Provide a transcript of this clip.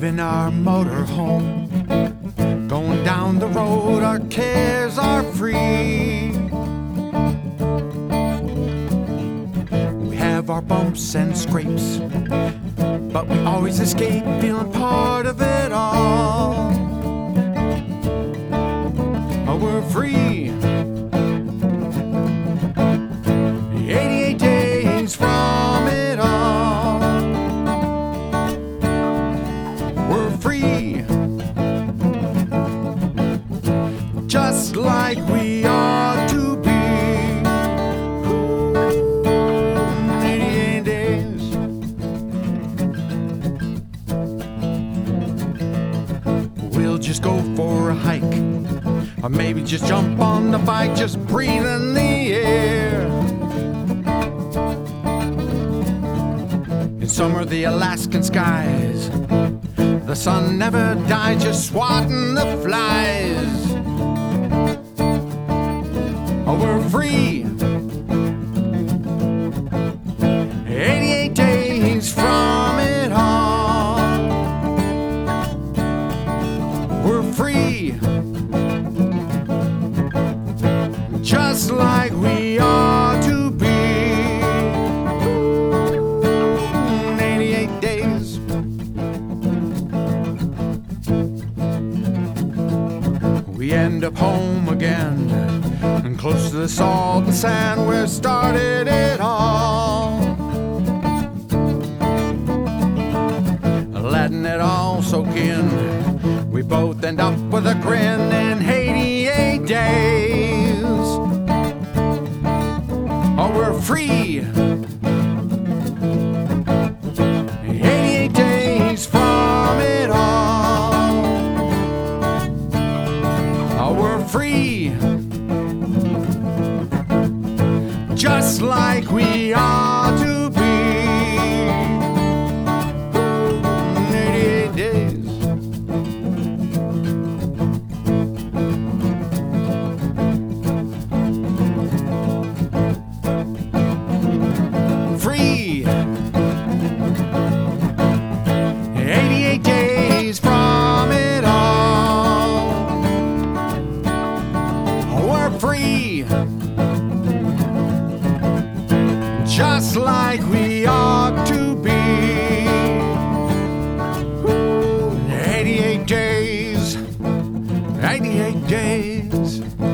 driving our motor home, going down the road, our cares are free. We have our bumps and scrapes, but we always escape feeling part of it all. Oh, we're free. 88 days from it all. We're free, just like we ought to be. 88 days. We'll just go for a hike, or maybe just jump on the bike, just breathe in the air. In summer, the Alaskan skies, the sun never dies, just swatting the flies. Oh, we're free. 88 days from it all. We're free, just like we ought to be. 88 days. We end up home again, and close to the salt and sand where started it all. Letting it all soak in, we both end up with a grin in 88 days. Oh, we're free. 88 days from it all. Oh, we're free, just like we ought to be. 88 days. Free. 88 days from it all. We're free, just like we ought to be. 88 days, 88 days.